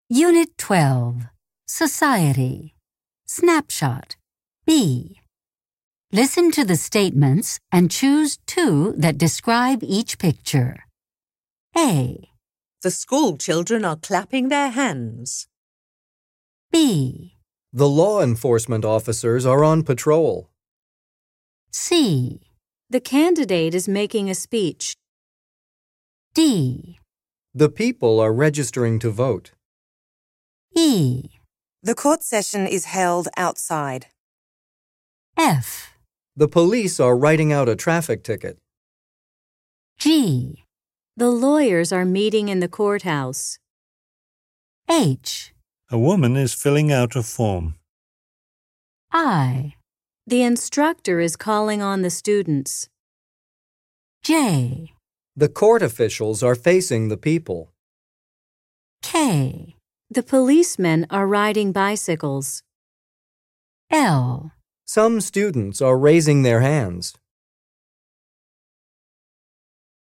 Unit 12, Society. Snapshot. B. Listen to the statements and choose two that describe each picture. A. The school children are clapping their hands. B. The law enforcement officers are on patrol. C. The candidate is making a speech. D. The people are registering to vote. E. The court session is held outside. F. The police are writing out a traffic ticket. G. The lawyers are meeting in the courthouse. H. A woman is filling out a form. I. The instructor is calling on the students. J. The court officials are facing the people. K. The policemen are riding bicycles. L. Some students are raising their hands.